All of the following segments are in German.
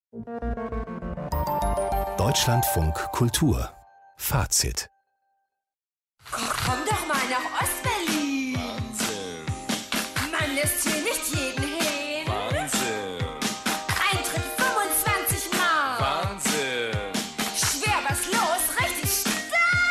Deutschlandfunk Kultur Fazit. Komm doch mal nach Ostberlin. Wahnsinn. Man lässt hier nicht jeden hin. Wahnsinn. Eintritt 25 Mark. Wahnsinn. Schwer was los, richtig stark.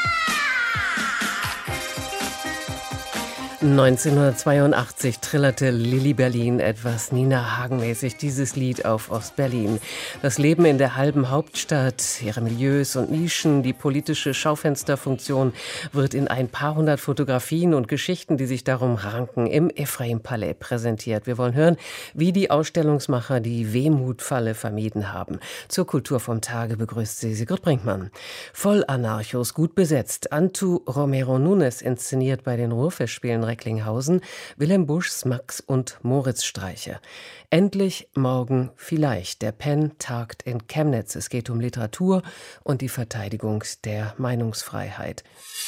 1982 trillerte Lilli Berlin etwas Nina Hagen-mäßig dieses Lied auf Ostberlin. Das Leben in der halben Hauptstadt, ihre Milieus und Nischen, die politische Schaufensterfunktion wird in ein paar hundert Fotografien und Geschichten, die sich darum ranken, im Ephraim-Palais präsentiert. Wir wollen hören, wie die Ausstellungsmacher die Wehmutfalle vermieden haben. Zur Kultur vom Tage begrüßt sie Sigrid Brinkmann. Voll Anarchos, gut besetzt. Antu Romero Nunes inszeniert bei den Ruhrfestspielen Recklinghausen Wilhelm Buschs Max- und Moritz-Streiche. Endlich morgen vielleicht. Der Pen tagt in Chemnitz. Es geht um Literatur und die Verteidigung der Meinungsfreiheit.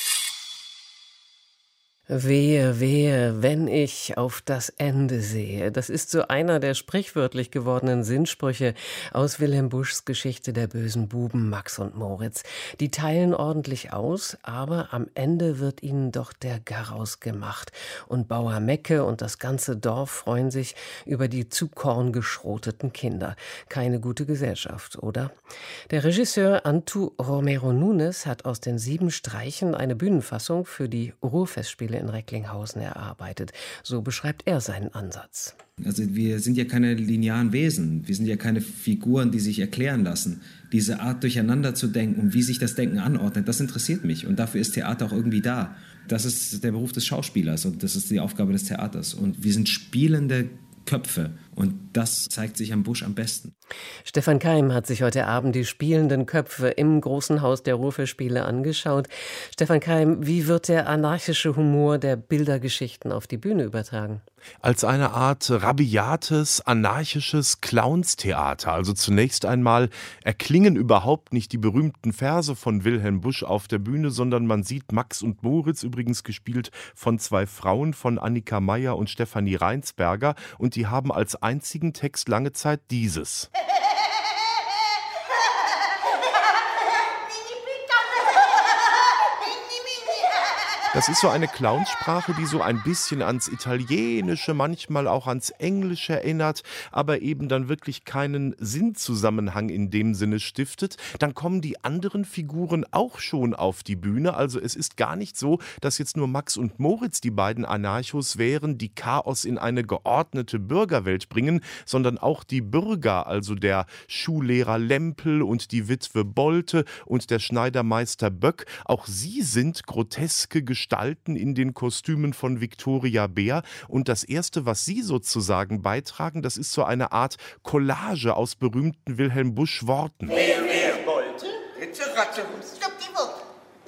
Wehe, wehe, wenn ich auf das Ende sehe. Das ist so einer der sprichwörtlich gewordenen Sinnsprüche aus Wilhelm Buschs Geschichte der bösen Buben Max und Moritz. Die teilen ordentlich aus, aber am Ende wird ihnen doch der Garaus gemacht. Und Bauer Mecke und das ganze Dorf freuen sich über die zu Korn geschroteten Kinder. Keine gute Gesellschaft, oder? Der Regisseur Antu Romero Nunes hat aus den 7 Streichen eine Bühnenfassung für die Ruhrfestspiele in Recklinghausen erarbeitet. So beschreibt er seinen Ansatz. Also wir sind ja keine linearen Wesen, wir sind ja keine Figuren, die sich erklären lassen. Diese Art durcheinander zu denken und wie sich das Denken anordnet, das interessiert mich und dafür ist Theater auch irgendwie da. Das ist der Beruf des Schauspielers und das ist die Aufgabe des Theaters und wir sind spielende Köpfe und das zeigt sich am Busch am besten. Stefan Keim hat sich heute Abend die spielenden Köpfe im Großen Haus der Ruhrfestspiele angeschaut. Stefan Keim, wie wird der anarchische Humor der Bildergeschichten auf die Bühne übertragen? Als eine Art rabiates, anarchisches Clownstheater. Also zunächst einmal erklingen überhaupt nicht die berühmten Verse von Wilhelm Busch auf der Bühne, sondern man sieht Max und Moritz, übrigens gespielt von 2 Frauen, von Annika Meyer und Stefanie Reinsberger. Und die haben als einzigen Text lange Zeit dieses. Das ist so eine Clownssprache, die so ein bisschen ans Italienische, manchmal auch ans Englische erinnert, aber eben dann wirklich keinen Sinnzusammenhang in dem Sinne stiftet. Dann kommen die anderen Figuren auch schon auf die Bühne. Also es ist gar nicht so, dass jetzt nur Max und Moritz die beiden Anarchos wären, die Chaos in eine geordnete Bürgerwelt bringen, sondern auch die Bürger, also der Schullehrer Lempel und die Witwe Bolte und der Schneidermeister Böck. Auch sie sind groteske Gestalten in den Kostümen von Victoria Beer. Und das Erste, was sie sozusagen beitragen, das ist so eine Art Collage aus berühmten Wilhelm Busch Worten. Wer wollte? Ritze, Ratze, Rums, stopp die Wupp.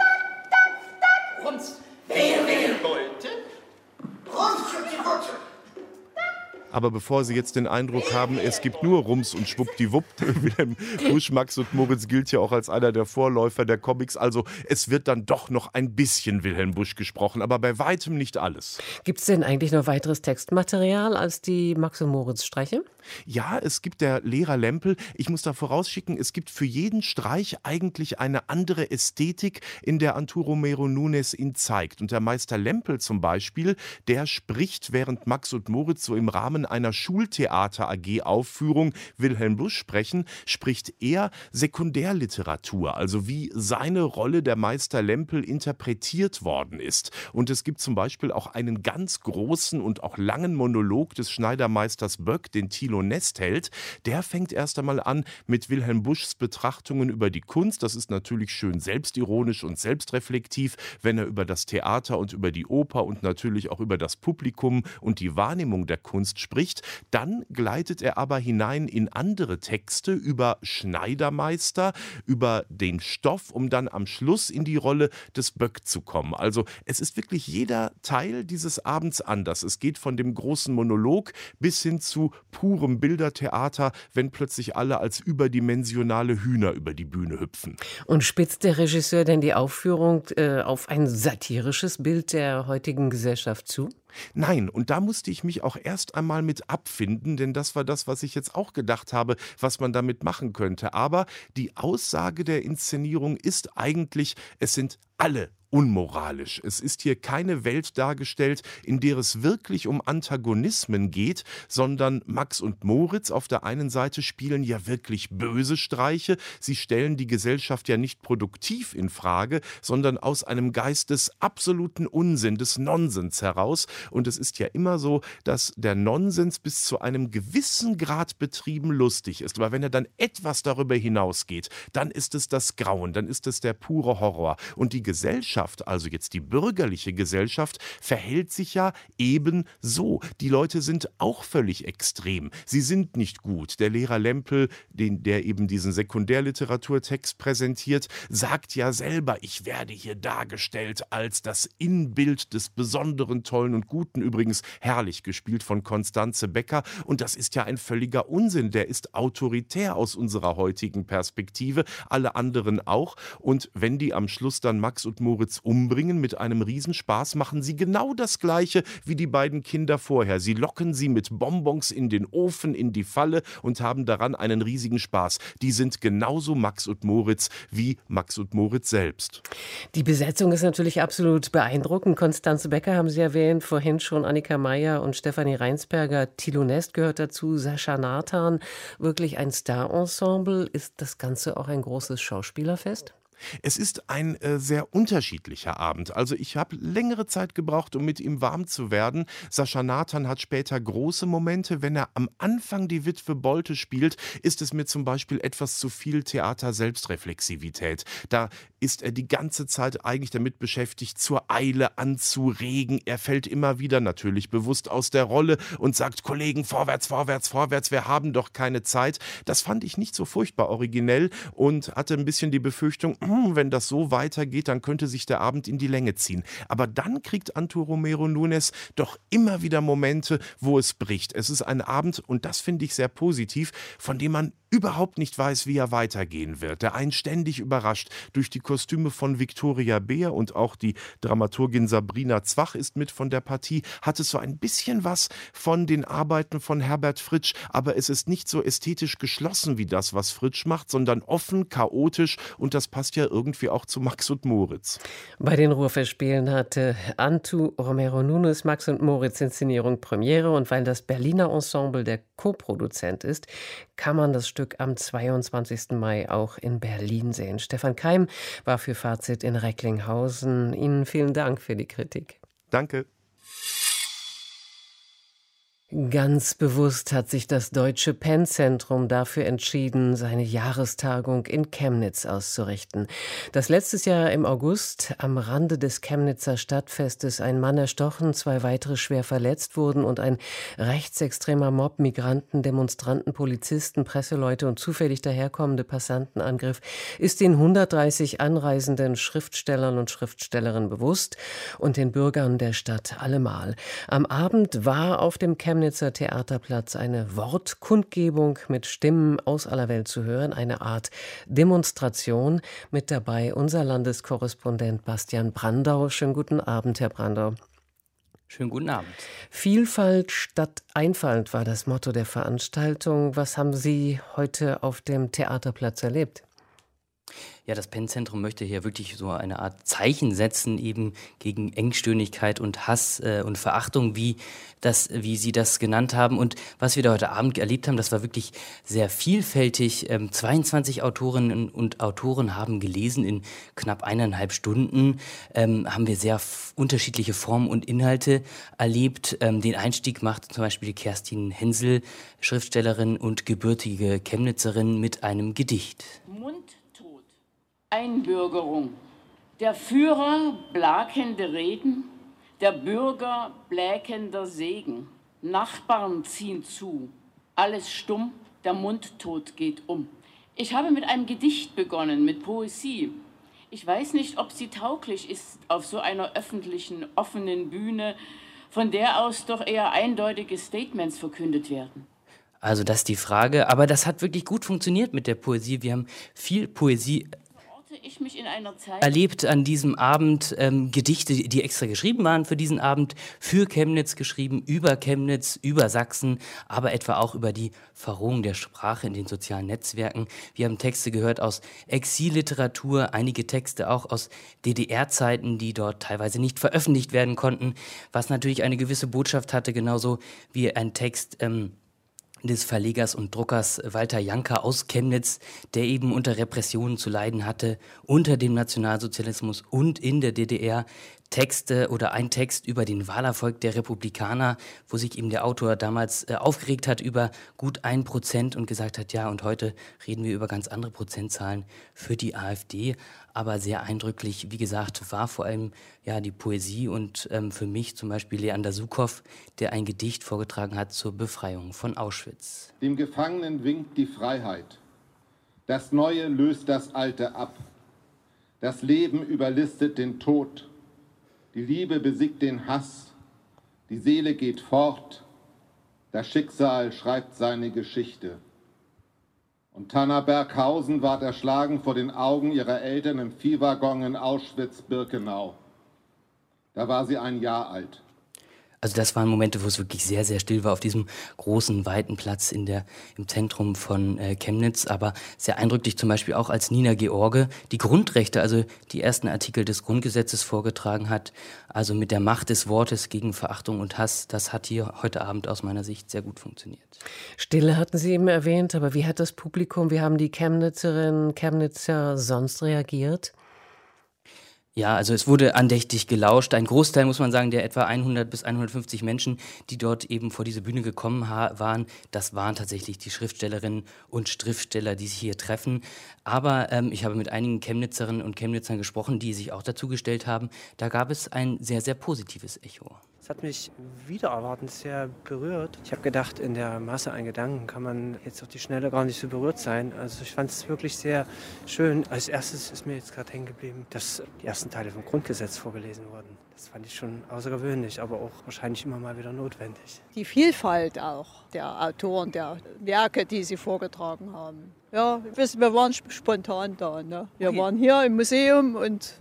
Rums. Wer wollte? Rums, stopp die Wutze. Aber bevor Sie jetzt den Eindruck haben, es gibt nur Rums und Schwuppdiwupp, Wilhelm Busch, Max und Moritz gilt ja auch als einer der Vorläufer der Comics. Also es wird dann doch noch ein bisschen Wilhelm Busch gesprochen, aber bei weitem nicht alles. Gibt es denn eigentlich noch weiteres Textmaterial als die Max und Moritz Streiche? Ja, es gibt der Lehrer Lempel. Ich muss da vorausschicken, es gibt für jeden Streich eigentlich eine andere Ästhetik, in der Antu Romero Nunes ihn zeigt. Und der Meister Lempel zum Beispiel, der spricht, während Max und Moritz so im Rahmen einer Schultheater-AG-Aufführung Wilhelm Busch sprechen, spricht er Sekundärliteratur, also wie seine Rolle der Meister Lempel interpretiert worden ist. Und es gibt zum Beispiel auch einen ganz großen und auch langen Monolog des Schneidermeisters Böck, den Thilo Nest hält. Der fängt erst einmal an mit Wilhelm Buschs Betrachtungen über die Kunst. Das ist natürlich schön selbstironisch und selbstreflektiv, wenn er über das Theater und über die Oper und natürlich auch über das Publikum und die Wahrnehmung der Kunst spricht. Dann gleitet er aber hinein in andere Texte über Schneidermeister, über den Stoff, um dann am Schluss in die Rolle des Böck zu kommen. Also es ist wirklich jeder Teil dieses Abends anders. Es geht von dem großen Monolog bis hin zu purem Bildertheater, wenn plötzlich alle als überdimensionale Hühner über die Bühne hüpfen. Und spitzt der Regisseur denn die Aufführung auf ein satirisches Bild der heutigen Gesellschaft zu? Nein, und da musste ich mich auch erst einmal mit abfinden, denn das war das, was ich jetzt auch gedacht habe, was man damit machen könnte. Aber die Aussage der Inszenierung ist eigentlich, es sind alle unmoralisch. Es ist hier keine Welt dargestellt, in der es wirklich um Antagonismen geht, sondern Max und Moritz auf der einen Seite spielen ja wirklich böse Streiche. Sie stellen die Gesellschaft ja nicht produktiv in Frage, sondern aus einem Geist des absoluten Unsinn, des Nonsens heraus. Und es ist ja immer so, dass der Nonsens bis zu einem gewissen Grad betrieben lustig ist. Aber wenn er dann etwas darüber hinausgeht, dann ist es das Grauen, dann ist es der pure Horror. Und die Gesellschaft, also jetzt die bürgerliche Gesellschaft, verhält sich ja eben so. Die Leute sind auch völlig extrem. Sie sind nicht gut. Der Lehrer Lempel, der eben diesen Sekundärliteraturtext präsentiert, sagt ja selber, ich werde hier dargestellt als das Inbild des Besonderen, Tollen und Guten, übrigens herrlich gespielt von Constanze Becker. Und das ist ja ein völliger Unsinn. Der ist autoritär aus unserer heutigen Perspektive, alle anderen auch. Und wenn die am Schluss dann Max und Moritz umbringen mit einem Riesenspaß, machen sie genau das Gleiche wie die beiden Kinder vorher. Sie locken sie mit Bonbons in den Ofen, in die Falle und haben daran einen riesigen Spaß. Die sind genauso Max und Moritz wie Max und Moritz selbst. Die Besetzung ist natürlich absolut beeindruckend. Constanze Becker haben Sie erwähnt, vorhin schon Annika Meyer und Stefanie Reinsberger. Thilo Nest gehört dazu, Sascha Nathan. Wirklich ein Star-Ensemble. Ist das Ganze auch ein großes Schauspielerfest? Es ist ein sehr unterschiedlicher Abend. Also ich habe längere Zeit gebraucht, um mit ihm warm zu werden. Sascha Nathan hat später große Momente. Wenn er am Anfang die Witwe Bolte spielt, ist es mir zum Beispiel etwas zu viel Theater-Selbstreflexivität. Da ist er die ganze Zeit eigentlich damit beschäftigt, zur Eile anzuregen. Er fällt immer wieder natürlich bewusst aus der Rolle und sagt, Kollegen, vorwärts, vorwärts, vorwärts, wir haben doch keine Zeit. Das fand ich nicht so furchtbar originell und hatte ein bisschen die Befürchtung, wenn das so weitergeht, dann könnte sich der Abend in die Länge ziehen. Aber dann kriegt Arturo Mero Núñez doch immer wieder Momente, wo es bricht. Es ist ein Abend, und das finde ich sehr positiv, von dem man überhaupt nicht weiß, wie er weitergehen wird. Der einen ständig überrascht durch die Kostüme von Viktoria Beer und auch die Dramaturgin Sabrina Zwach ist mit von der Partie. Hat es so ein bisschen was von den Arbeiten von Herbert Fritsch, aber es ist nicht so ästhetisch geschlossen wie das, was Fritsch macht, sondern offen, chaotisch, und das passt ja irgendwie auch zu Max und Moritz. Bei den Ruhrfestspielen hatte Arturo Mero Núñez Max und Moritz Inszenierung Premiere, und weil das Berliner Ensemble der Co-Produzent ist, kann man das Stück am 22. Mai auch in Berlin sehen. Stefan Keim war für Fazit in Recklinghausen. Ihnen vielen Dank für die Kritik. Danke. Ganz bewusst hat sich das Deutsche Penn-Zentrum dafür entschieden, seine Jahrestagung in Chemnitz auszurichten. Dass letztes Jahr im August am Rande des Chemnitzer Stadtfestes ein Mann erstochen, 2 weitere schwer verletzt wurden und ein rechtsextremer Mob Migranten, Demonstranten, Polizisten, Presseleute und zufällig daherkommende Passanten angriff, ist den 130 anreisenden Schriftstellern und Schriftstellerinnen bewusst und den Bürgern der Stadt allemal. Am Abend war auf dem Chemnitzer Theaterplatz eine Wortkundgebung mit Stimmen aus aller Welt zu hören, eine Art Demonstration. Mit dabei unser Landeskorrespondent Bastian Brandau. Schönen guten Abend, Herr Brandau. Schönen guten Abend. Vielfalt statt Einfalt war das Motto der Veranstaltung. Was haben Sie heute auf dem Theaterplatz erlebt? Ja, das Penn-Zentrum möchte hier wirklich so eine Art Zeichen setzen, eben gegen Engstirnigkeit und Hass und Verachtung, wie Sie das genannt haben. Und was wir da heute Abend erlebt haben, das war wirklich sehr vielfältig. 22 Autorinnen und Autoren haben gelesen in knapp 1,5 Stunden. Haben wir sehr unterschiedliche Formen und Inhalte erlebt. Den Einstieg machte zum Beispiel Kerstin Hensel, Schriftstellerin und gebürtige Chemnitzerin, mit einem Gedicht. Mundtot. Einbürgerung. Der Führer blakende Reden, der Bürger bläkender Segen. Nachbarn ziehen zu, alles stumm, der Mundtot geht um. Ich habe mit einem Gedicht begonnen, mit Poesie. Ich weiß nicht, ob sie tauglich ist auf so einer öffentlichen, offenen Bühne, von der aus doch eher eindeutige Statements verkündet werden. Also das ist die Frage, aber das hat wirklich gut funktioniert mit der Poesie. Wir haben viel Poesie ich mich in einer Zeit erlebt an diesem Abend Gedichte, die extra geschrieben waren für diesen Abend, für Chemnitz geschrieben, über Chemnitz, über Sachsen, aber etwa auch über die Verrohung der Sprache in den sozialen Netzwerken. Wir haben Texte gehört aus Exilliteratur, einige Texte auch aus DDR-Zeiten, die dort teilweise nicht veröffentlicht werden konnten, was natürlich eine gewisse Botschaft hatte, genauso wie ein Text des Verlegers und Druckers Walter Janka aus Chemnitz, der eben unter Repressionen zu leiden hatte, unter dem Nationalsozialismus und in der DDR. Texte oder ein Text über den Wahlerfolg der Republikaner, wo sich eben der Autor damals aufgeregt hat über gut 1% und gesagt hat, ja, und heute reden wir über ganz andere Prozentzahlen für die AfD. Aber sehr eindrücklich, wie gesagt, war vor allem ja die Poesie und für mich zum Beispiel Leander Sukow, der ein Gedicht vorgetragen hat zur Befreiung von Auschwitz. Dem Gefangenen winkt die Freiheit. Das Neue löst das Alte ab. Das Leben überlistet den Tod. Die Liebe besiegt den Hass, die Seele geht fort, das Schicksal schreibt seine Geschichte. Und Tanna Berghausen ward erschlagen vor den Augen ihrer Eltern im Viehwaggon in Auschwitz-Birkenau. Da war sie 1 Jahr alt. Also das waren Momente, wo es wirklich sehr, sehr still war auf diesem großen, weiten Platz im Zentrum von Chemnitz. Aber sehr eindrücklich zum Beispiel auch, als Nina George die Grundrechte, also die ersten Artikel des Grundgesetzes vorgetragen hat. Also mit der Macht des Wortes gegen Verachtung und Hass. Das hat hier heute Abend aus meiner Sicht sehr gut funktioniert. Stille hatten Sie eben erwähnt, aber wie hat das Publikum, wie haben die Chemnitzerinnen, Chemnitzer sonst reagiert? Ja, also es wurde andächtig gelauscht. Ein Großteil, muss man sagen, der etwa 100 bis 150 Menschen, die dort eben vor diese Bühne gekommen waren, das waren tatsächlich die Schriftstellerinnen und Schriftsteller, die sich hier treffen. Aber ich habe mit einigen Chemnitzerinnen und Chemnitzern gesprochen, die sich auch dazu gestellt haben. Da gab es ein sehr, sehr positives Echo. Es hat mich wider erwartend sehr berührt. Ich habe gedacht, in der Masse an Gedanken kann man jetzt auf die Schnelle gar nicht so berührt sein. Also ich fand es wirklich sehr schön. Als erstes ist mir jetzt gerade hängen geblieben, dass die ersten Teile vom Grundgesetz vorgelesen wurden. Das fand ich schon außergewöhnlich, aber auch wahrscheinlich immer mal wieder notwendig. Die Vielfalt auch der Autoren, der Werke, die sie vorgetragen haben. Ja, wir waren spontan da. Ne? Wir waren hier im Museum und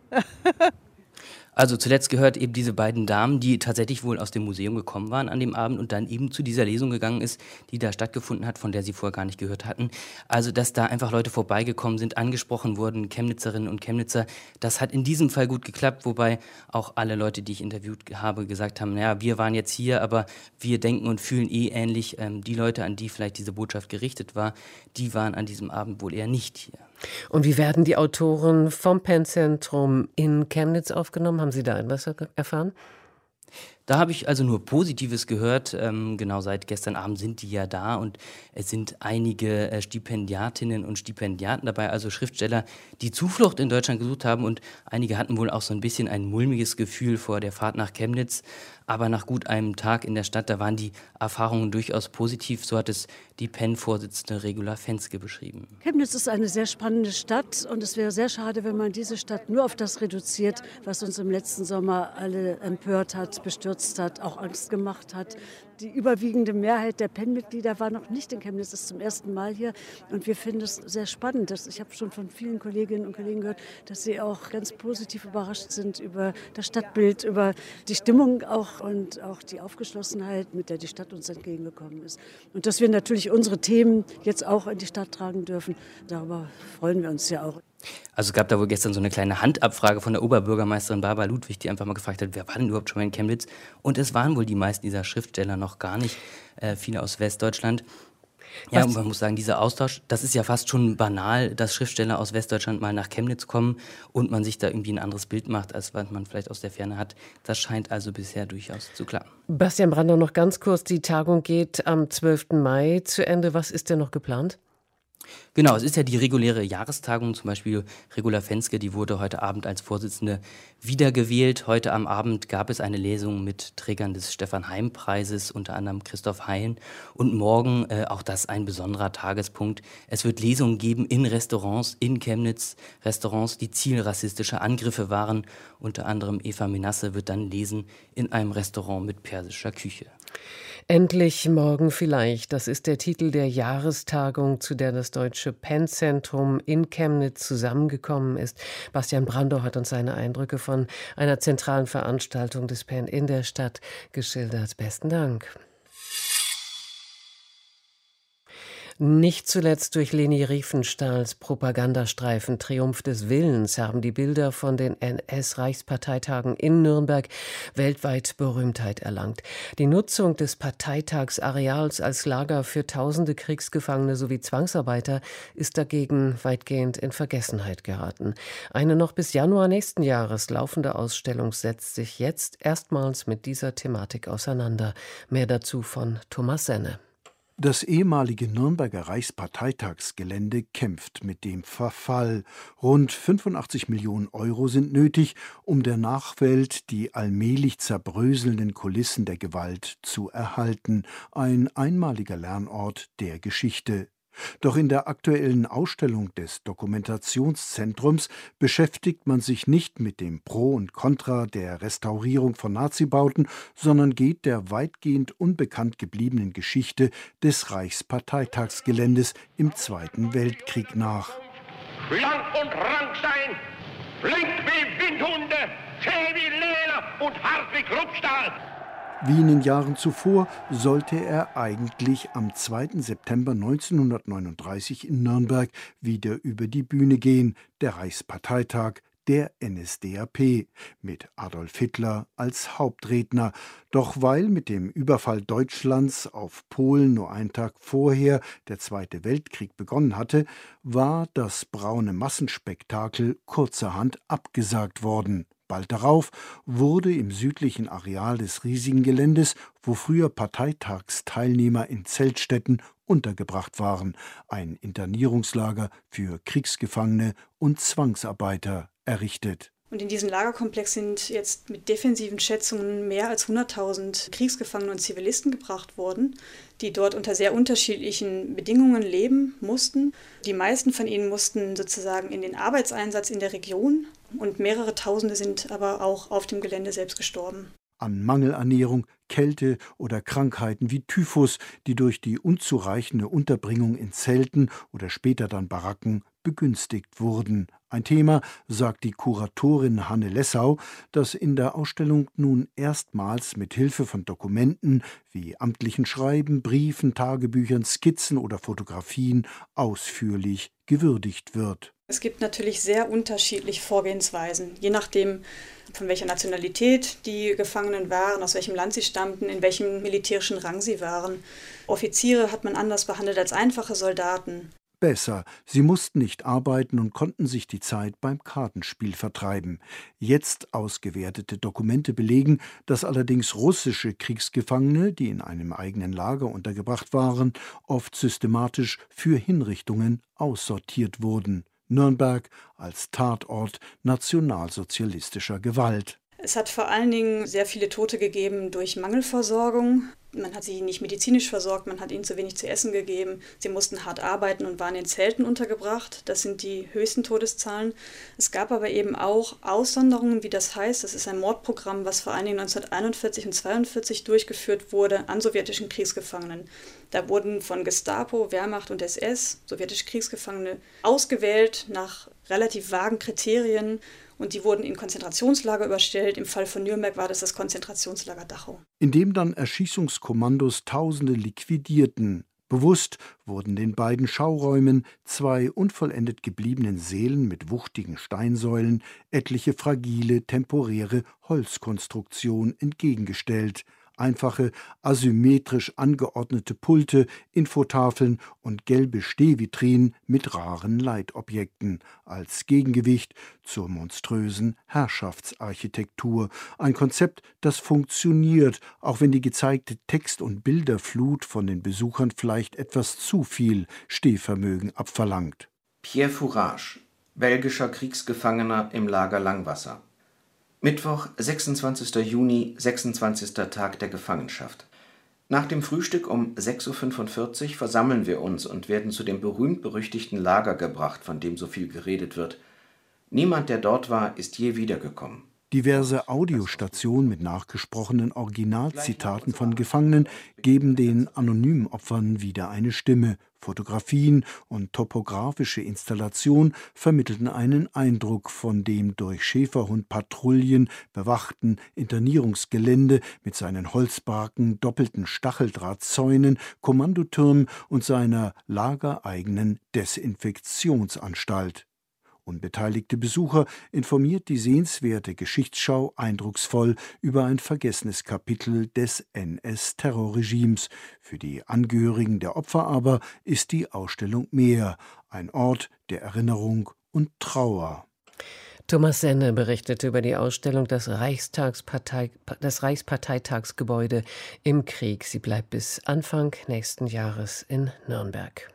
Also zuletzt gehört eben diese beiden Damen, die tatsächlich wohl aus dem Museum gekommen waren an dem Abend und dann eben zu dieser Lesung gegangen ist, die da stattgefunden hat, von der sie vorher gar nicht gehört hatten. Also dass da einfach Leute vorbeigekommen sind, angesprochen wurden, Chemnitzerinnen und Chemnitzer, das hat in diesem Fall gut geklappt, wobei auch alle Leute, die ich interviewt habe, gesagt haben, naja, wir waren jetzt hier, aber wir denken und fühlen ähnlich. Die Leute, an die vielleicht diese Botschaft gerichtet war, die waren an diesem Abend wohl eher nicht hier. Und wie werden die Autoren vom PEN-Zentrum in Chemnitz aufgenommen? Haben Sie da etwas erfahren? Da habe ich also nur Positives gehört. Genau seit gestern Abend sind die ja da und es sind einige Stipendiatinnen und Stipendiaten dabei, also Schriftsteller, die Zuflucht in Deutschland gesucht haben und einige hatten wohl auch so ein bisschen ein mulmiges Gefühl vor der Fahrt nach Chemnitz. Aber nach gut einem Tag in der Stadt, da waren die Erfahrungen durchaus positiv. So hat es die PEN-Vorsitzende Regula Fenske beschrieben. Chemnitz ist eine sehr spannende Stadt und es wäre sehr schade, wenn man diese Stadt nur auf das reduziert, was uns im letzten Sommer alle empört hat, bestürzt hat, auch Angst gemacht hat. Die überwiegende Mehrheit der PEN-Mitglieder war noch nicht in Chemnitz, ist zum ersten Mal hier. Und wir finden es sehr spannend. Ich habe schon von vielen Kolleginnen und Kollegen gehört, dass sie auch ganz positiv überrascht sind über das Stadtbild, über die Stimmung auch und auch die Aufgeschlossenheit, mit der die Stadt uns entgegengekommen ist. Und dass wir natürlich unsere Themen jetzt auch in die Stadt tragen dürfen, darüber freuen wir uns ja auch. Also es gab da wohl gestern so eine kleine Handabfrage von der Oberbürgermeisterin Barbara Ludwig, die einfach mal gefragt hat, wer war denn überhaupt schon mal in Chemnitz? Und es waren wohl die meisten dieser Schriftsteller noch gar nicht, viele aus Westdeutschland. Ja, und man muss sagen, dieser Austausch, das ist ja fast schon banal, dass Schriftsteller aus Westdeutschland mal nach Chemnitz kommen und man sich da irgendwie ein anderes Bild macht, als was man vielleicht aus der Ferne hat. Das scheint also bisher durchaus zu klappen. Bastian Brandau, noch ganz kurz, die Tagung geht am 12. Mai zu Ende. Was ist denn noch geplant? Genau, es ist ja die reguläre Jahrestagung, zum Beispiel Regula Fenske, die wurde heute Abend als Vorsitzende wiedergewählt. Heute am Abend gab es eine Lesung mit Trägern des Stefan-Heym-Preises, unter anderem Christoph Hein. Und morgen, auch das ein besonderer Tagespunkt, es wird Lesungen geben in Restaurants in Chemnitz, Restaurants, die Ziel rassistischer Angriffe waren. Unter anderem Eva Menasse wird dann lesen in einem Restaurant mit persischer Küche. Endlich morgen vielleicht, das ist der Titel der Jahrestagung, zu der das Deutsche PEN-Zentrum in Chemnitz zusammengekommen ist. Bastian Brandau hat uns seine Eindrücke von einer zentralen Veranstaltung des PEN in der Stadt geschildert. Besten Dank. Nicht zuletzt durch Leni Riefenstahls Propagandastreifen Triumph des Willens haben die Bilder von den NS-Reichsparteitagen in Nürnberg weltweit Berühmtheit erlangt. Die Nutzung des Parteitagsareals als Lager für tausende Kriegsgefangene sowie Zwangsarbeiter ist dagegen weitgehend in Vergessenheit geraten. Eine noch bis Januar nächsten Jahres laufende Ausstellung setzt sich jetzt erstmals mit dieser Thematik auseinander. Mehr dazu von Thomas Senne. Das ehemalige Nürnberger Reichsparteitagsgelände kämpft mit dem Verfall. Rund 85 Millionen Euro sind nötig, um der Nachwelt die allmählich zerbröselnden Kulissen der Gewalt zu erhalten. Ein einmaliger Lernort der Geschichte. Doch in der aktuellen Ausstellung des Dokumentationszentrums beschäftigt man sich nicht mit dem Pro und Contra der Restaurierung von Nazibauten, sondern geht der weitgehend unbekannt gebliebenen Geschichte des Reichsparteitagsgeländes im Zweiten Weltkrieg nach. Schlank und rank sein, flink wie Windhunde, zäh wie Leder und hart wie Kruppstahl. Wie in den Jahren zuvor sollte er eigentlich am 2. September 1939 in Nürnberg wieder über die Bühne gehen, der Reichsparteitag der NSDAP, mit Adolf Hitler als Hauptredner. Doch weil mit dem Überfall Deutschlands auf Polen nur einen Tag vorher der Zweite Weltkrieg begonnen hatte, war das braune Massenspektakel kurzerhand abgesagt worden. Bald darauf wurde im südlichen Areal des riesigen Geländes, wo früher Parteitagsteilnehmer in Zeltstätten untergebracht waren, ein Internierungslager für Kriegsgefangene und Zwangsarbeiter errichtet. Und in diesen Lagerkomplex sind jetzt mit defensiven Schätzungen mehr als 100.000 Kriegsgefangene und Zivilisten gebracht worden, die dort unter sehr unterschiedlichen Bedingungen leben mussten. Die meisten von ihnen mussten sozusagen in den Arbeitseinsatz in der Region und mehrere Tausende sind aber auch auf dem Gelände selbst gestorben. An Mangelernährung, Kälte oder Krankheiten wie Typhus, die durch die unzureichende Unterbringung in Zelten oder später dann Baracken begünstigt wurden. Ein Thema, sagt die Kuratorin Hanne Lessau, das in der Ausstellung nun erstmals mit Hilfe von Dokumenten wie amtlichen Schreiben, Briefen, Tagebüchern, Skizzen oder Fotografien ausführlich gewürdigt wird. Es gibt natürlich sehr unterschiedliche Vorgehensweisen, je nachdem, von welcher Nationalität die Gefangenen waren, aus welchem Land sie stammten, in welchem militärischen Rang sie waren. Offiziere hat man anders behandelt als einfache Soldaten. Besser, sie mussten nicht arbeiten und konnten sich die Zeit beim Kartenspiel vertreiben. Jetzt ausgewertete Dokumente belegen, dass allerdings russische Kriegsgefangene, die in einem eigenen Lager untergebracht waren, oft systematisch für Hinrichtungen aussortiert wurden. Nürnberg als Tatort nationalsozialistischer Gewalt. Es hat vor allen Dingen sehr viele Tote gegeben durch Mangelversorgung. Man hat sie nicht medizinisch versorgt, man hat ihnen zu wenig zu essen gegeben. Sie mussten hart arbeiten und waren in Zelten untergebracht. Das sind die höchsten Todeszahlen. Es gab aber eben auch Aussonderungen, wie das heißt. Das ist ein Mordprogramm, was vor allen Dingen 1941 und 1942 durchgeführt wurde an sowjetischen Kriegsgefangenen. Da wurden von Gestapo, Wehrmacht und SS sowjetische Kriegsgefangene ausgewählt nach relativ vagen Kriterien. Und die wurden in Konzentrationslager überstellt. Im Fall von Nürnberg war das Konzentrationslager Dachau. In dem dann Erschießungskommandos Tausende liquidierten. Bewusst wurden den beiden Schauräumen, zwei unvollendet gebliebenen Sälen mit wuchtigen Steinsäulen, etliche fragile, temporäre Holzkonstruktionen entgegengestellt. Einfache, asymmetrisch angeordnete Pulte, Infotafeln und gelbe Stehvitrinen mit raren Leitobjekten als Gegengewicht zur monströsen Herrschaftsarchitektur. Ein Konzept, das funktioniert, auch wenn die gezeigte Text- und Bilderflut von den Besuchern vielleicht etwas zu viel Stehvermögen abverlangt. Pierre Fourage, belgischer Kriegsgefangener im Lager Langwasser. Mittwoch, 26. Juni, 26. Tag der Gefangenschaft. Nach dem Frühstück um 6.45 Uhr versammeln wir uns und werden zu dem berühmt-berüchtigten Lager gebracht, von dem so viel geredet wird. Niemand, der dort war, ist je wiedergekommen. Diverse Audiostationen mit nachgesprochenen Originalzitaten von Gefangenen geben den anonymen Opfern wieder eine Stimme. Fotografien und topografische Installationen vermittelten einen Eindruck von dem durch Schäferhundpatrouillen bewachten Internierungsgelände mit seinen Holzbarken, doppelten Stacheldrahtzäunen, Kommandotürmen und seiner lagereigenen Desinfektionsanstalt. Unbeteiligte Besucher informiert die sehenswerte Geschichtsschau eindrucksvoll über ein vergessenes Kapitel des NS-Terrorregimes. Für die Angehörigen der Opfer aber ist die Ausstellung mehr, ein Ort der Erinnerung und Trauer. Thomas Senne berichtete über die Ausstellung des Reichsparteitagsgebäude im Krieg. Sie bleibt bis Anfang nächsten Jahres in Nürnberg.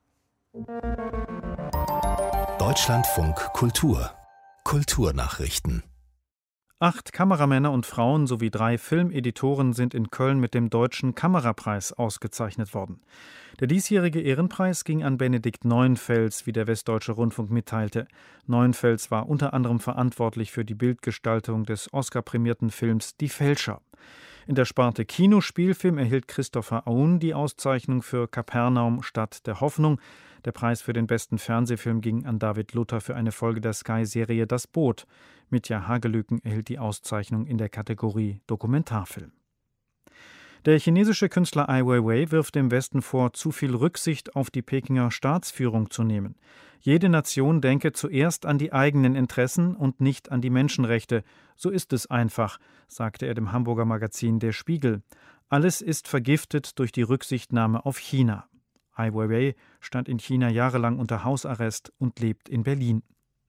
Deutschlandfunk Kultur. Kulturnachrichten. 8 Kameramänner und Frauen sowie 3 Filmeditoren sind in Köln mit dem Deutschen Kamerapreis ausgezeichnet worden. Der diesjährige Ehrenpreis ging an Benedikt Neuenfels, wie der Westdeutsche Rundfunk mitteilte. Neuenfels war unter anderem verantwortlich für die Bildgestaltung des Oscar-prämierten Films Die Fälscher. In der Sparte Kinospielfilm erhielt Christopher Aoun die Auszeichnung für Kapernaum Stadt der Hoffnung. Der Preis für den besten Fernsehfilm ging an David Luther für eine Folge der Sky-Serie Das Boot. Mitja Hagelüken erhielt die Auszeichnung in der Kategorie Dokumentarfilm. Der chinesische Künstler Ai Weiwei wirft dem Westen vor, zu viel Rücksicht auf die Pekinger Staatsführung zu nehmen. Jede Nation denke zuerst an die eigenen Interessen und nicht an die Menschenrechte. So ist es einfach, sagte er dem Hamburger Magazin Der Spiegel. Alles ist vergiftet durch die Rücksichtnahme auf China. Ai Weiwei stand in China jahrelang unter Hausarrest und lebt in Berlin.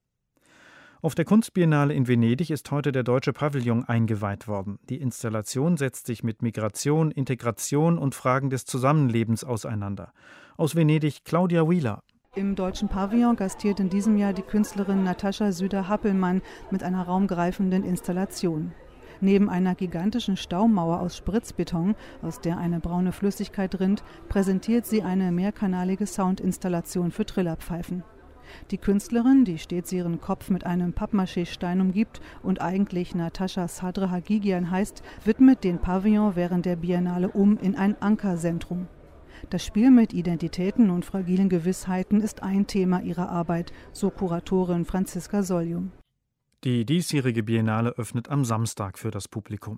Auf der Kunstbiennale in Venedig ist heute der Deutsche Pavillon eingeweiht worden. Die Installation setzt sich mit Migration, Integration und Fragen des Zusammenlebens auseinander. Aus Venedig Claudia Wheeler. Im Deutschen Pavillon gastiert in diesem Jahr die Künstlerin Natascha Süder-Happelmann mit einer raumgreifenden Installation. Neben einer gigantischen Staumauer aus Spritzbeton, aus der eine braune Flüssigkeit rinnt, präsentiert sie eine mehrkanalige Soundinstallation für Trillerpfeifen. Die Künstlerin, die stets ihren Kopf mit einem Pappmaché-Stein umgibt und eigentlich Natascha Sadre Hagigian heißt, widmet den Pavillon während der Biennale in ein Ankerzentrum. Das Spiel mit Identitäten und fragilen Gewissheiten ist ein Thema ihrer Arbeit, so Kuratorin Franziska Soljum. Die diesjährige Biennale öffnet am Samstag für das Publikum.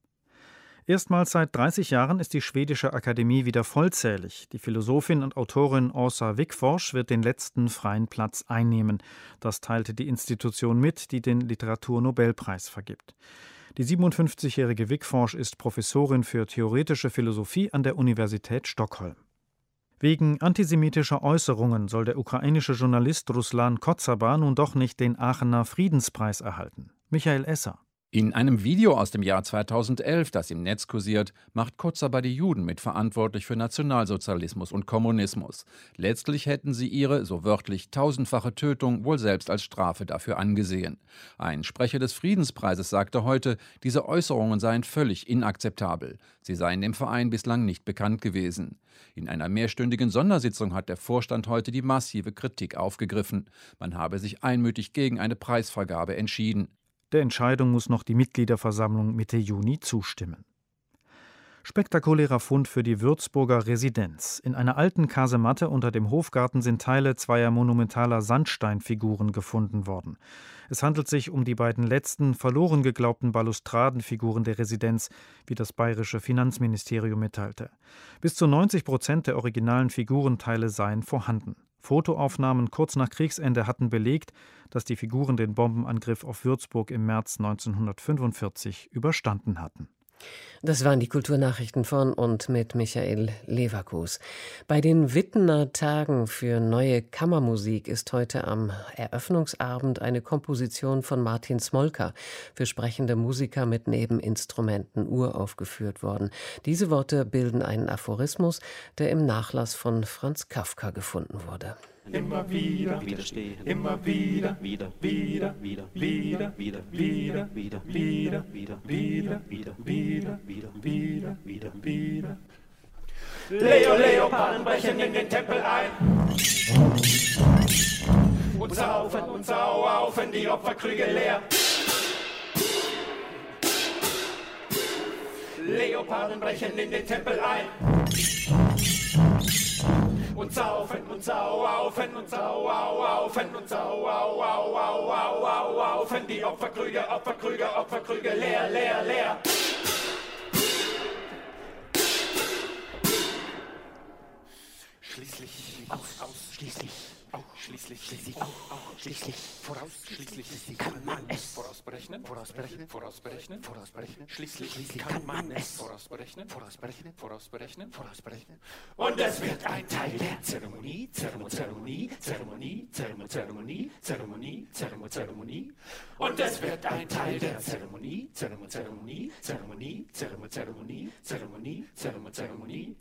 Erstmals seit 30 Jahren ist die Schwedische Akademie wieder vollzählig. Die Philosophin und Autorin Åsa Wikfors wird den letzten freien Platz einnehmen. Das teilte die Institution mit, die den Literaturnobelpreis vergibt. Die 57-jährige Wikfors ist Professorin für theoretische Philosophie an der Universität Stockholm. Wegen antisemitischer Äußerungen soll der ukrainische Journalist Ruslan Kotzaba nun doch nicht den Aachener Friedenspreis erhalten. Michael Esser. In einem Video aus dem Jahr 2011, das im Netz kursiert, macht Kotzaba die Juden mitverantwortlich für Nationalsozialismus und Kommunismus. Letztlich hätten sie ihre, so wörtlich, tausendfache Tötung wohl selbst als Strafe dafür angesehen. Ein Sprecher des Friedenspreises sagte heute, diese Äußerungen seien völlig inakzeptabel. Sie seien dem Verein bislang nicht bekannt gewesen. In einer mehrstündigen Sondersitzung hat der Vorstand heute die massive Kritik aufgegriffen. Man habe sich einmütig gegen eine Preisvergabe entschieden. Der Entscheidung muss noch die Mitgliederversammlung Mitte Juni zustimmen. Spektakulärer Fund für die Würzburger Residenz. In einer alten Kasematte unter dem Hofgarten sind Teile zweier monumentaler Sandsteinfiguren gefunden worden. Es handelt sich um die beiden letzten verloren geglaubten Balustradenfiguren der Residenz, wie das bayerische Finanzministerium mitteilte. Bis zu 90% der originalen Figurenteile seien vorhanden. Fotoaufnahmen kurz nach Kriegsende hatten belegt, dass die Figuren den Bombenangriff auf Würzburg im März 1945 überstanden hatten. Das waren die Kulturnachrichten von und mit Michael Leverkus. Bei den Wittener Tagen für neue Kammermusik ist heute am Eröffnungsabend eine Komposition von Martin Smolka für sprechende Musiker mit Nebeninstrumenten uraufgeführt worden. Diese Worte bilden einen Aphorismus, der im Nachlass von Franz Kafka gefunden wurde. Immer wieder, widerstehen, immer wieder, wieder, wieder, wieder, wieder, wieder, wieder, wieder, wieder, wieder, wieder, wieder, wieder, wieder, wieder, wieder. Leoparden brechen in den Tempel ein und saufen die Opferkrüge leer. Leoparden brechen in den Tempel ein. Und saufen und sauaufen und sauauaufen und sauauauauauauaufen. Die Opferkrüge, Opferkrüge, Opferkrüge, leer, leer, leer. Schließlich, ausschließlich, ausschließlich, ausschließlich, vorausschließlich kann man es vorausberechnen, vorausberechnen, vorausberechnen, vorausberechnen, schließlich kann man es vorausberechnen, vorausberechnen, vorausberechnen, vorausberechnen. Und es wird ein Teil der Zeremonie, Zeremonie, Zeremonie, Zeremonie, Zeremonie, Zeremonie. Und es wird ein Teil der Zeremonie, Zeremonie, Zeremonie, Zeremonie, Zeremonie, Zeremonie.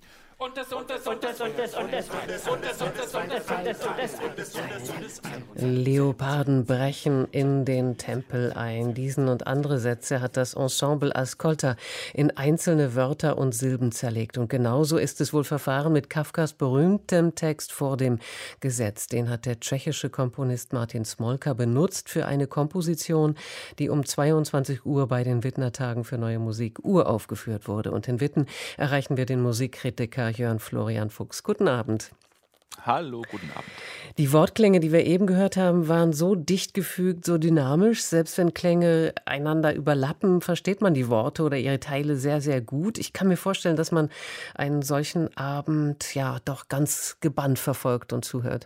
Leoparden brechen in den Tempel ein. Diesen und andere Sätze hat das Ensemble Ascolta in einzelne Wörter und Silben zerlegt. Und genauso ist es wohl verfahren mit Kafkas berühmtem Text Vor dem Gesetz. Den hat der tschechische Komponist Martin Smolka benutzt für eine Komposition, die um 22 Uhr bei den Wittner Tagen für neue Musik uraufgeführt wurde. Und in Witten erreichen wir den Musikkritiker Jörn Florian Fuchs. Guten Abend. Hallo, guten Abend. Die Wortklänge, die wir eben gehört haben, waren so dicht gefügt, so dynamisch. Selbst wenn Klänge einander überlappen, versteht man die Worte oder ihre Teile sehr, sehr gut. Ich kann mir vorstellen, dass man einen solchen Abend ja doch ganz gebannt verfolgt und zuhört.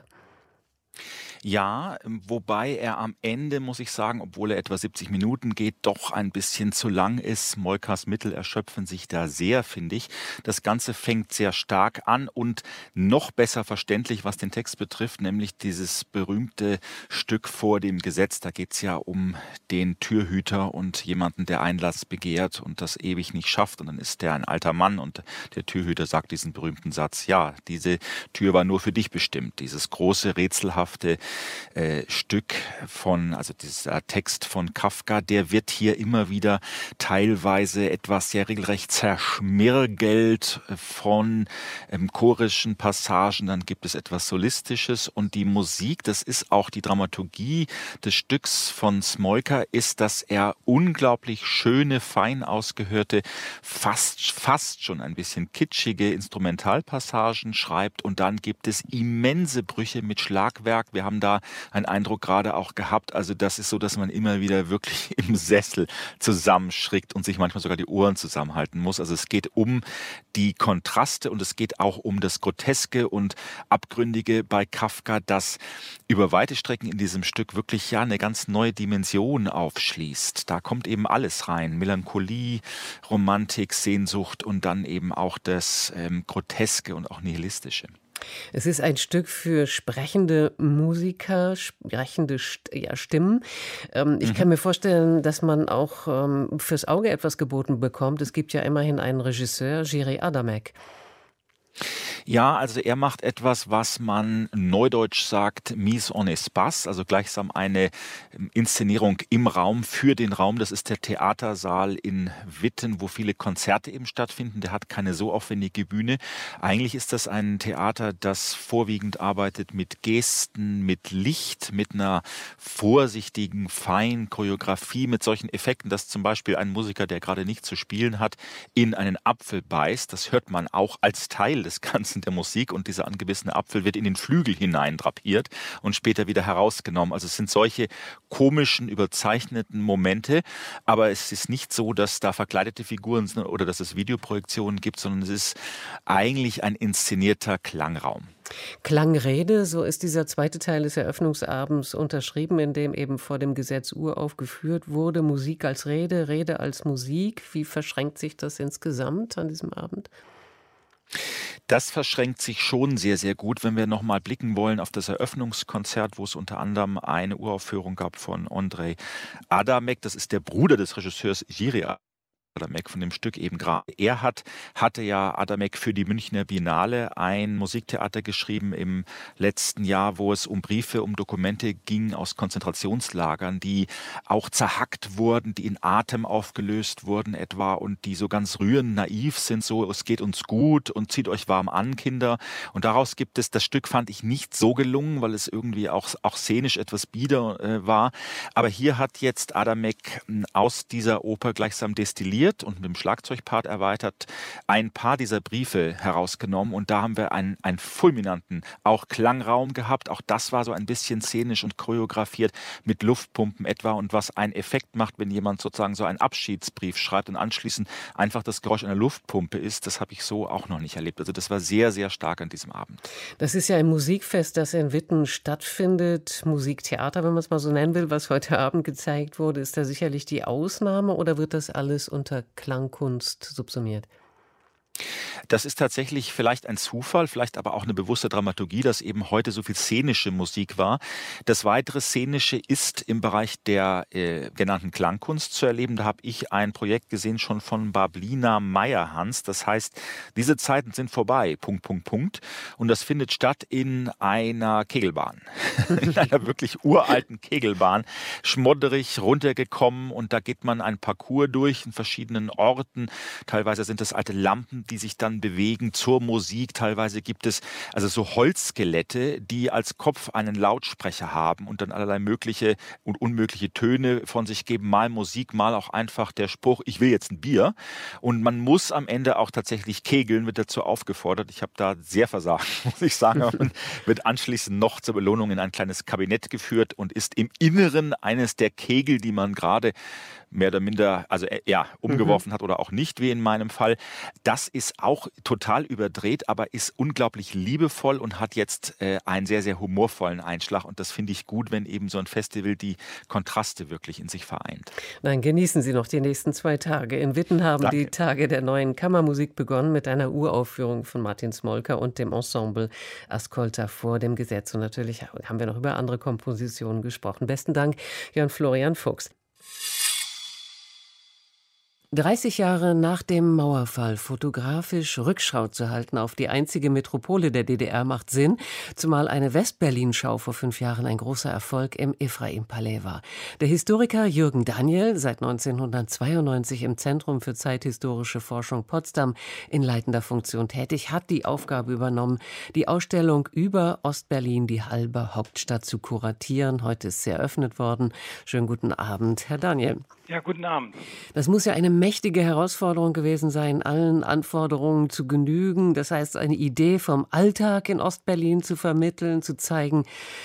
Ja, wobei er am Ende, muss ich sagen, obwohl er etwa 70 Minuten geht, doch ein bisschen zu lang ist. Smolkas Mittel erschöpfen sich da sehr, finde ich. Das Ganze fängt sehr stark an und noch besser verständlich, was den Text betrifft, nämlich dieses berühmte Stück Vor dem Gesetz. Da geht es ja um den Türhüter und jemanden, der Einlass begehrt und das ewig nicht schafft. Und dann ist der ein alter Mann und der Türhüter sagt diesen berühmten Satz: Ja, diese Tür war nur für dich bestimmt. Dieses große, rätselhafte Stück also dieser Text von Kafka, der wird hier immer wieder teilweise etwas ja regelrecht zerschmirgelt von chorischen Passagen, dann gibt es etwas Solistisches und die Musik, das ist auch die Dramaturgie des Stücks von Smolka, ist, dass er unglaublich schöne, fein ausgehörte, fast schon ein bisschen kitschige Instrumentalpassagen schreibt und dann gibt es immense Brüche mit Schlagwerk. Wir haben da einen Eindruck gerade auch gehabt, also das ist so, dass man immer wieder wirklich im Sessel zusammenschrickt und sich manchmal sogar die Ohren zusammenhalten muss. Also es geht um die Kontraste und es geht auch um das Groteske und Abgründige bei Kafka, das über weite Strecken in diesem Stück wirklich ja eine ganz neue Dimension aufschließt. Da kommt eben alles rein, Melancholie, Romantik, Sehnsucht und dann eben auch das Groteske und auch Nihilistische. Es ist ein Stück für sprechende Musiker, sprechende Stimmen. Ich kann mir vorstellen, dass man auch fürs Auge etwas geboten bekommt. Es gibt ja immerhin einen Regisseur, Jiří Adamek. Ja, also er macht etwas, was man neudeutsch sagt, mise en espace, also gleichsam eine Inszenierung im Raum, für den Raum. Das ist der Theatersaal in Witten, wo viele Konzerte eben stattfinden. Der hat keine so aufwendige Bühne. Eigentlich ist das ein Theater, das vorwiegend arbeitet mit Gesten, mit Licht, mit einer vorsichtigen, feinen Choreografie, mit solchen Effekten, dass zum Beispiel ein Musiker, der gerade nichts zu spielen hat, in einen Apfel beißt. Das hört man auch als Teil des Ganzen der Musik und dieser angebissene Apfel wird in den Flügel hinein drapiert und später wieder herausgenommen. Also es sind solche komischen, überzeichneten Momente, aber es ist nicht so, dass da verkleidete Figuren sind oder dass es Videoprojektionen gibt, sondern es ist eigentlich ein inszenierter Klangraum. Klangrede, so ist dieser zweite Teil des Eröffnungsabends unterschrieben, in dem eben vor dem Gesetz uraufgeführt wurde. Musik als Rede, Rede als Musik. Wie verschränkt sich das insgesamt an diesem Abend? Das verschränkt sich schon sehr, sehr gut, wenn wir nochmal blicken wollen auf das Eröffnungskonzert, wo es unter anderem eine Uraufführung gab von Ondřej Adamek. Das ist der Bruder des Regisseurs Jiří Adamek von dem Stück eben gerade. Er hatte ja Adamek für die Münchner Biennale ein Musiktheater geschrieben im letzten Jahr, wo es um Briefe, um Dokumente ging aus Konzentrationslagern, die auch zerhackt wurden, die in Atem aufgelöst wurden etwa und die so ganz rührend naiv sind, so es geht uns gut und zieht euch warm an, Kinder. Und daraus gibt es, das Stück fand ich nicht so gelungen, weil es irgendwie auch szenisch etwas bieder war. Aber hier hat jetzt Adamek aus dieser Oper gleichsam destilliert konzentriert und mit dem Schlagzeugpart erweitert ein paar dieser Briefe herausgenommen und da haben wir einen fulminanten auch Klangraum gehabt. Auch das war so ein bisschen szenisch und choreografiert mit Luftpumpen etwa und was einen Effekt macht, wenn jemand sozusagen so einen Abschiedsbrief schreibt und anschließend einfach das Geräusch einer Luftpumpe ist, das habe ich so auch noch nicht erlebt. Also das war sehr, sehr stark an diesem Abend. Das ist ja ein Musikfest, das in Witten stattfindet. Musiktheater, wenn man es mal so nennen will, was heute Abend gezeigt wurde, ist da sicherlich die Ausnahme oder wird das alles unter Klangkunst subsumiert? Das ist tatsächlich vielleicht ein Zufall, vielleicht aber auch eine bewusste Dramaturgie, dass eben heute so viel szenische Musik war. Das weitere Szenische ist im Bereich der genannten Klangkunst zu erleben. Da habe ich ein Projekt gesehen schon von Bablina Meyerhans. Das heißt, diese Zeiten sind vorbei, ... Und das findet statt in einer Kegelbahn, in einer wirklich uralten Kegelbahn, schmodderig runtergekommen und da geht man einen Parcours durch in verschiedenen Orten. Teilweise sind es alte Lampen, die sich dann bewegen zur Musik. Teilweise gibt es also so Holzskelette, die als Kopf einen Lautsprecher haben und dann allerlei mögliche und unmögliche Töne von sich geben. Mal Musik, mal auch einfach der Spruch, ich will jetzt ein Bier. Und man muss am Ende auch tatsächlich kegeln, wird dazu aufgefordert. Ich habe da sehr versagt, muss ich sagen. Man wird anschließend noch zur Belohnung in ein kleines Kabinett geführt und ist im Inneren eines der Kegel, die man gerade mehr oder minder, also umgeworfen hat oder auch nicht, wie in meinem Fall. Das ist auch total überdreht, aber ist unglaublich liebevoll und hat jetzt einen sehr, sehr humorvollen Einschlag. Und das finde ich gut, wenn eben so ein Festival die Kontraste wirklich in sich vereint. Nein, genießen Sie noch die nächsten 2 Tage. In Witten haben die Tage der neuen Kammermusik begonnen mit einer Uraufführung von Martin Smolka und dem Ensemble Ascolta vor dem Gesetz. Und natürlich haben wir noch über andere Kompositionen gesprochen. Besten Dank, Jörn Florian Fuchs. 30 Jahre nach dem Mauerfall fotografisch Rückschau zu halten auf die einzige Metropole der DDR macht Sinn, zumal eine West-Berlin-Schau vor 5 Jahren ein großer Erfolg im Ephraim-Palais war. Der Historiker Jürgen Daniel, seit 1992 im Zentrum für zeithistorische Forschung Potsdam in leitender Funktion tätig, hat die Aufgabe übernommen, die Ausstellung über Ostberlin, die halbe Hauptstadt, zu kuratieren. Heute ist sie eröffnet worden. Schönen guten Abend, Herr Daniel. Ja, guten Abend. Das muss ja eine mächtige Herausforderung gewesen sein, allen Anforderungen zu genügen. Das heißt, eine Idee vom Alltag in Ostberlin zu vermitteln, zu zeigen,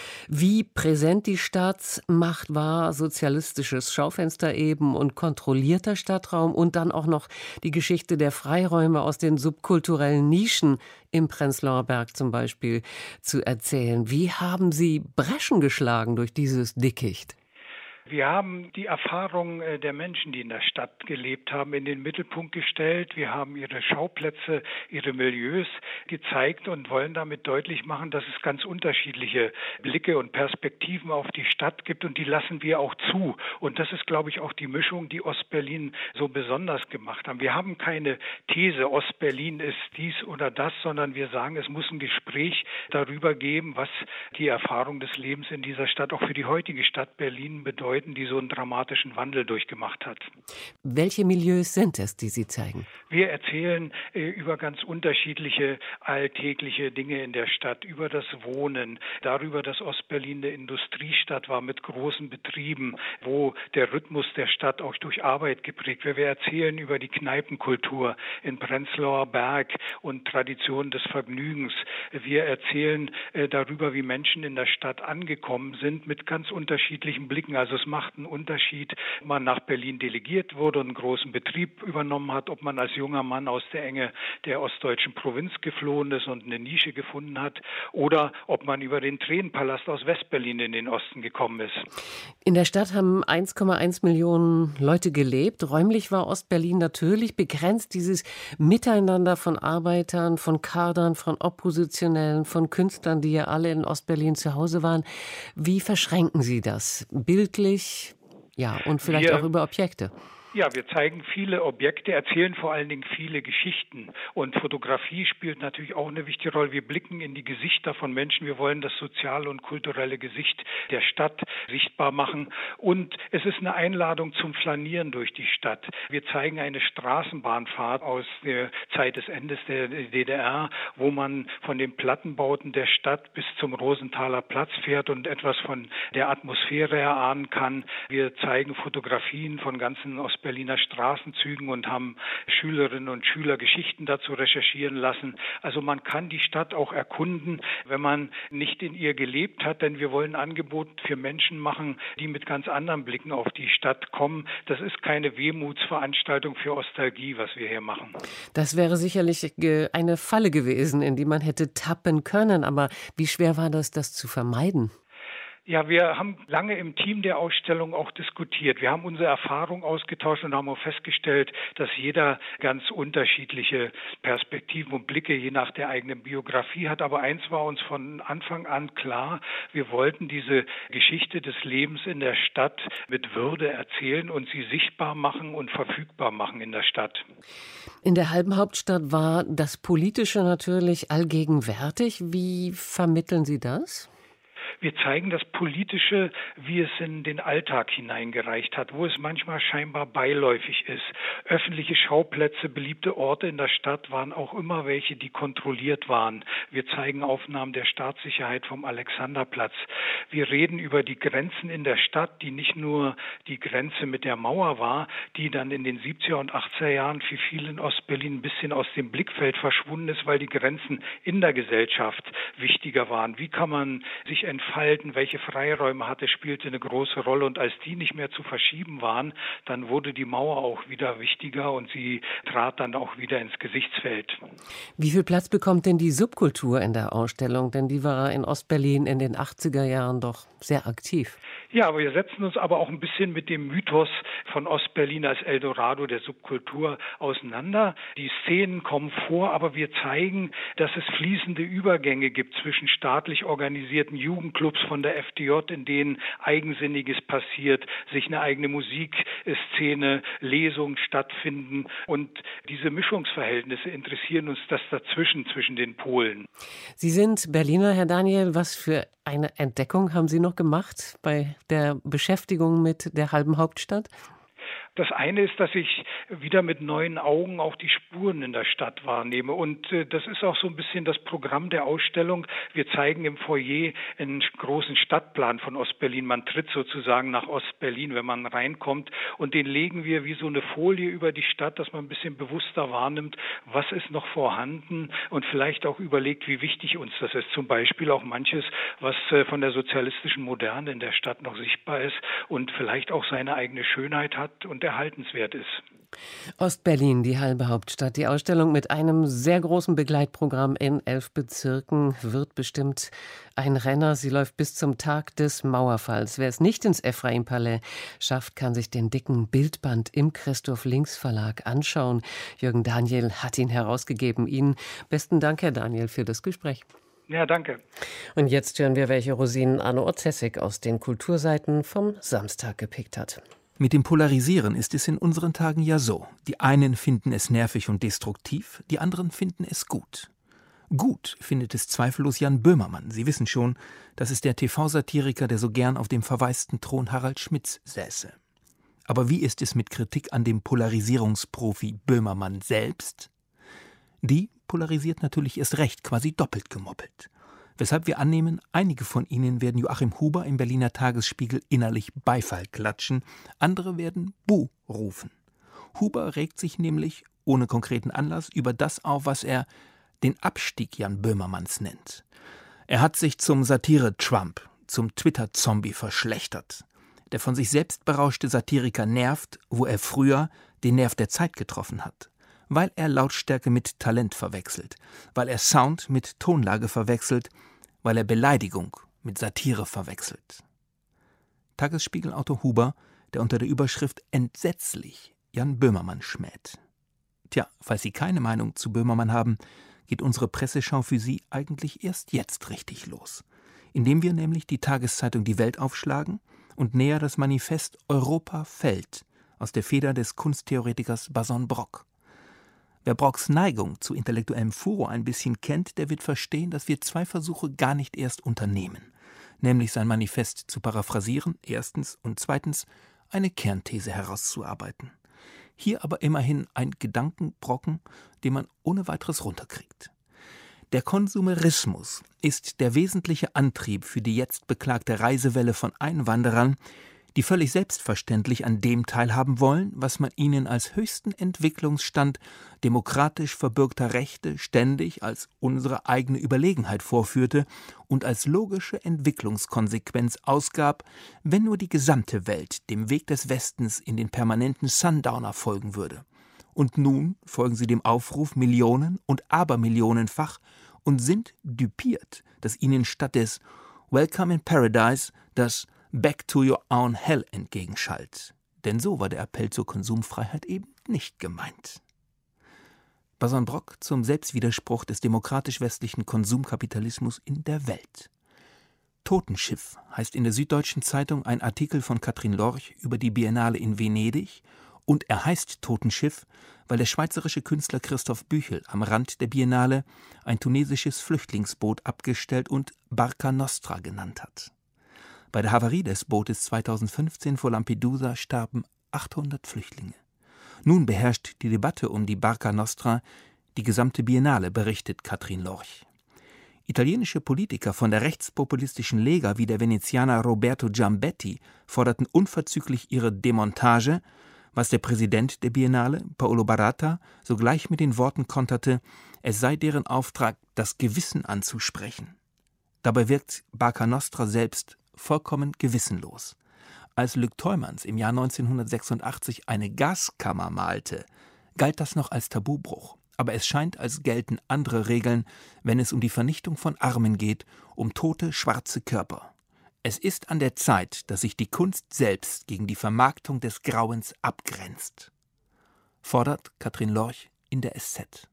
wie präsent die Staatsmacht war, sozialistisches Schaufenster eben und kontrollierter Stadtraum und dann auch noch die Geschichte der Freiräume aus den subkulturellen Nischen im Prenzlauer Berg zum Beispiel zu erzählen. Wie haben Sie Breschen geschlagen durch dieses Dickicht? Wir haben die Erfahrung der Menschen, die in der Stadt gelebt haben, in den Mittelpunkt gestellt. Wir haben ihre Schauplätze, ihre Milieus gezeigt und wollen damit deutlich machen, dass es ganz unterschiedliche Blicke und Perspektiven auf die Stadt gibt und die lassen wir auch zu. Und das ist, glaube ich, auch die Mischung, die Ostberlin so besonders gemacht haben. Wir haben keine These, Ostberlin ist dies oder das, sondern wir sagen, es muss ein Gespräch darüber geben, was die Erfahrung des Lebens in dieser Stadt auch für die heutige Stadt Berlin bedeutet, die so einen dramatischen Wandel durchgemacht hat. Welche Milieus sind es, die Sie zeigen? Wir erzählen über ganz unterschiedliche alltägliche Dinge in der Stadt, über das Wohnen, darüber, dass Ostberlin eine Industriestadt war mit großen Betrieben, wo der Rhythmus der Stadt auch durch Arbeit geprägt wird. Wir erzählen über die Kneipenkultur in Prenzlauer Berg und Traditionen des Vergnügens. Wir erzählen darüber, wie Menschen in der Stadt angekommen sind mit ganz unterschiedlichen Blicken. Also es macht einen Unterschied, ob man nach Berlin delegiert wurde und einen großen Betrieb übernommen hat, ob man als junger Mann aus der Enge der ostdeutschen Provinz geflohen ist und eine Nische gefunden hat oder ob man über den Tränenpalast aus Westberlin in den Osten gekommen ist. In der Stadt haben 1,1 Millionen Leute gelebt. Räumlich war Ostberlin natürlich begrenzt. Dieses Miteinander von Arbeitern, von Kadern, von Oppositionellen, von Künstlern, die ja alle in Ostberlin zu Hause waren. Wie verschränken Sie das? Bildlich? Ja, und vielleicht auch über Objekte. Ja, wir zeigen viele Objekte, erzählen vor allen Dingen viele Geschichten. Und Fotografie spielt natürlich auch eine wichtige Rolle. Wir blicken in die Gesichter von Menschen. Wir wollen das soziale und kulturelle Gesicht der Stadt sichtbar machen. Und es ist eine Einladung zum Flanieren durch die Stadt. Wir zeigen eine Straßenbahnfahrt aus der Zeit des Endes der DDR, wo man von den Plattenbauten der Stadt bis zum Rosenthaler Platz fährt und etwas von der Atmosphäre erahnen kann. Wir zeigen Fotografien von ganzen Ostberliner Straßenzügen und haben Schülerinnen und Schüler Geschichten dazu recherchieren lassen. Also man kann die Stadt auch erkunden, wenn man nicht in ihr gelebt hat, denn wir wollen ein Angebot für Menschen machen, die mit ganz anderen Blicken auf die Stadt kommen. Das ist keine Wehmutsveranstaltung für Ostalgie, was wir hier machen. Das wäre sicherlich eine Falle gewesen, in die man hätte tappen können. Aber wie schwer war das zu vermeiden? Ja, wir haben lange im Team der Ausstellung auch diskutiert. Wir haben unsere Erfahrung ausgetauscht und haben auch festgestellt, dass jeder ganz unterschiedliche Perspektiven und Blicke je nach der eigenen Biografie hat. Aber eins war uns von Anfang an klar: Wir wollten diese Geschichte des Lebens in der Stadt mit Würde erzählen und sie sichtbar machen und verfügbar machen in der Stadt. In der halben Hauptstadt war das Politische natürlich allgegenwärtig. Wie vermitteln Sie das? Wir zeigen das Politische, wie es in den Alltag hineingereicht hat, wo es manchmal scheinbar beiläufig ist. Öffentliche Schauplätze, beliebte Orte in der Stadt waren auch immer welche, die kontrolliert waren. Wir zeigen Aufnahmen der Staatssicherheit vom Alexanderplatz. Wir reden über die Grenzen in der Stadt, die nicht nur die Grenze mit der Mauer war, die dann in den 70er und 80er Jahren für viele in Ostberlin ein bisschen aus dem Blickfeld verschwunden ist, weil die Grenzen in der Gesellschaft wichtiger waren. Wie kann man sich entfalten, welche Freiräume hatte, spielte eine große Rolle. Und als die nicht mehr zu verschieben waren, dann wurde die Mauer auch wieder wichtiger und sie trat dann auch wieder ins Gesichtsfeld. Wie viel Platz bekommt denn die Subkultur in der Ausstellung? Denn die war in Ostberlin in den 80er Jahren doch sehr aktiv. Ja, aber wir setzen uns aber auch ein bisschen mit dem Mythos von Ostberlin als Eldorado der Subkultur auseinander. Die Szenen kommen vor, aber wir zeigen, dass es fließende Übergänge gibt zwischen staatlich organisierten Jugendclubs von der FDJ, in denen Eigensinniges passiert, sich eine eigene Musikszene, Lesungen stattfinden. Und diese Mischungsverhältnisse interessieren uns, das dazwischen, zwischen den Polen. Sie sind Berliner, Herr Daniel. Was für eine Entdeckung haben Sie noch gemacht bei der Beschäftigung mit der halben Hauptstadt? Das eine ist, dass ich wieder mit neuen Augen auch die Spuren in der Stadt wahrnehme. Und das ist auch so ein bisschen das Programm der Ausstellung. Wir zeigen im Foyer einen großen Stadtplan von Ostberlin. Man tritt sozusagen nach Ostberlin, wenn man reinkommt. Und den legen wir wie so eine Folie über die Stadt, dass man ein bisschen bewusster wahrnimmt, was ist noch vorhanden und vielleicht auch überlegt, wie wichtig uns das ist. Zum Beispiel auch manches, was von der sozialistischen Moderne in der Stadt noch sichtbar ist und vielleicht auch seine eigene Schönheit hat und erhaltenswert ist. Ostberlin, die halbe Hauptstadt. Die Ausstellung mit einem sehr großen Begleitprogramm in 11 Bezirken wird bestimmt ein Renner. Sie läuft bis zum Tag des Mauerfalls. Wer es nicht ins Ephraim-Palais schafft, kann sich den dicken Bildband im Christoph Links Verlag anschauen. Jürgen Daniel hat ihn herausgegeben. Ihnen besten Dank, Herr Daniel, für das Gespräch. Ja, danke. Und jetzt hören wir, welche Rosinen Arno Orzessig aus den Kulturseiten vom Samstag gepickt hat. Mit dem Polarisieren ist es in unseren Tagen ja so. Die einen finden es nervig und destruktiv, die anderen finden es gut. Gut findet es zweifellos Jan Böhmermann. Sie wissen schon, das ist der TV-Satiriker, der so gern auf dem verwaisten Thron Harald Schmidts säße. Aber wie ist es mit Kritik an dem Polarisierungsprofi Böhmermann selbst? Die polarisiert natürlich erst recht, quasi doppelt gemoppelt. Weshalb wir annehmen, einige von ihnen werden Joachim Huber im Berliner Tagesspiegel innerlich Beifall klatschen, andere werden Buh rufen. Huber regt sich nämlich, ohne konkreten Anlass, über das auf, was er den Abstieg Jan Böhmermanns nennt. Er hat sich zum Satire-Trump, zum Twitter-Zombie verschlechtert. Der von sich selbst berauschte Satiriker nervt, wo er früher den Nerv der Zeit getroffen hat. Weil er Lautstärke mit Talent verwechselt, weil er Sound mit Tonlage verwechselt, weil er Beleidigung mit Satire verwechselt. Tagesspiegelautor Huber, der unter der Überschrift »Entsetzlich« Jan Böhmermann schmäht. Tja, falls Sie keine Meinung zu Böhmermann haben, geht unsere Presseschau für Sie eigentlich erst jetzt richtig los. Indem wir nämlich die Tageszeitung Die Welt aufschlagen und näher das Manifest »Europa fällt« aus der Feder des Kunsttheoretikers Bason Brock. Wer Brocks Neigung zu intellektuellem Furor ein bisschen kennt, der wird verstehen, dass wir zwei Versuche gar nicht erst unternehmen. Nämlich sein Manifest zu paraphrasieren, erstens, und zweitens, eine Kernthese herauszuarbeiten. Hier aber immerhin ein Gedankenbrocken, den man ohne weiteres runterkriegt. Der Konsumerismus ist der wesentliche Antrieb für die jetzt beklagte Reisewelle von Einwanderern, die völlig selbstverständlich an dem teilhaben wollen, was man ihnen als höchsten Entwicklungsstand demokratisch verbürgter Rechte ständig als unsere eigene Überlegenheit vorführte und als logische Entwicklungskonsequenz ausgab, wenn nur die gesamte Welt dem Weg des Westens in den permanenten Sundowner folgen würde. Und nun folgen sie dem Aufruf Millionen und Abermillionenfach und sind düpiert, dass ihnen statt des Welcome in Paradise das Back to your own hell entgegenschallt. Denn so war der Appell zur Konsumfreiheit eben nicht gemeint. Bazin-Brock zum Selbstwiderspruch des demokratisch-westlichen Konsumkapitalismus in der Welt. Totenschiff heißt in der Süddeutschen Zeitung ein Artikel von Katrin Lorch über die Biennale in Venedig, und er heißt Totenschiff, weil der schweizerische Künstler Christoph Büchel am Rand der Biennale ein tunesisches Flüchtlingsboot abgestellt und Barca Nostra genannt hat. Bei der Havarie des Bootes 2015 vor Lampedusa starben 800 Flüchtlinge. Nun beherrscht die Debatte um die Barca Nostra die gesamte Biennale, berichtet Katrin Lorch. Italienische Politiker von der rechtspopulistischen Lega wie der Venezianer Roberto Giambetti forderten unverzüglich ihre Demontage, was der Präsident der Biennale, Paolo Baratta, sogleich mit den Worten konterte, es sei deren Auftrag, das Gewissen anzusprechen. Dabei wirkt Barca Nostra selbst vollkommen gewissenlos. Als Luc Tuymans im Jahr 1986 eine Gaskammer malte, galt das noch als Tabubruch. Aber es scheint, als gelten andere Regeln, wenn es um die Vernichtung von Armen geht, um tote, schwarze Körper. Es ist an der Zeit, dass sich die Kunst selbst gegen die Vermarktung des Grauens abgrenzt, fordert Katrin Lorch in der SZ.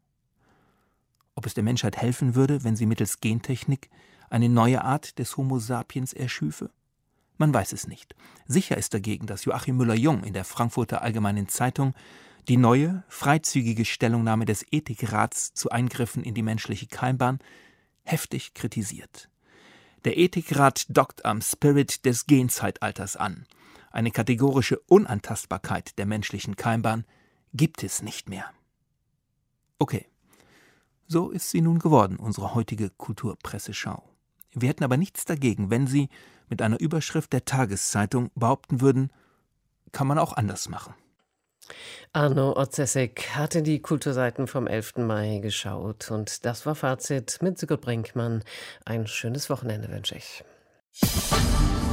Ob es der Menschheit helfen würde, wenn sie mittels Gentechnik eine neue Art des Homo sapiens erschüfe? Man weiß es nicht. Sicher ist dagegen, dass Joachim Müller-Jung in der Frankfurter Allgemeinen Zeitung die neue, freizügige Stellungnahme des Ethikrats zu Eingriffen in die menschliche Keimbahn heftig kritisiert. Der Ethikrat dockt am Spirit des Genzeitalters an. Eine kategorische Unantastbarkeit der menschlichen Keimbahn gibt es nicht mehr. Okay, so ist sie nun geworden, unsere heutige Kulturpresseschau. Wir hätten aber nichts dagegen, wenn Sie mit einer Überschrift der Tageszeitung behaupten würden, kann man auch anders machen. Arno Otzesek hat in die Kulturseiten vom 11. Mai geschaut. Und das war Fazit mit Sigurd Brinkmann. Ein schönes Wochenende wünsche ich.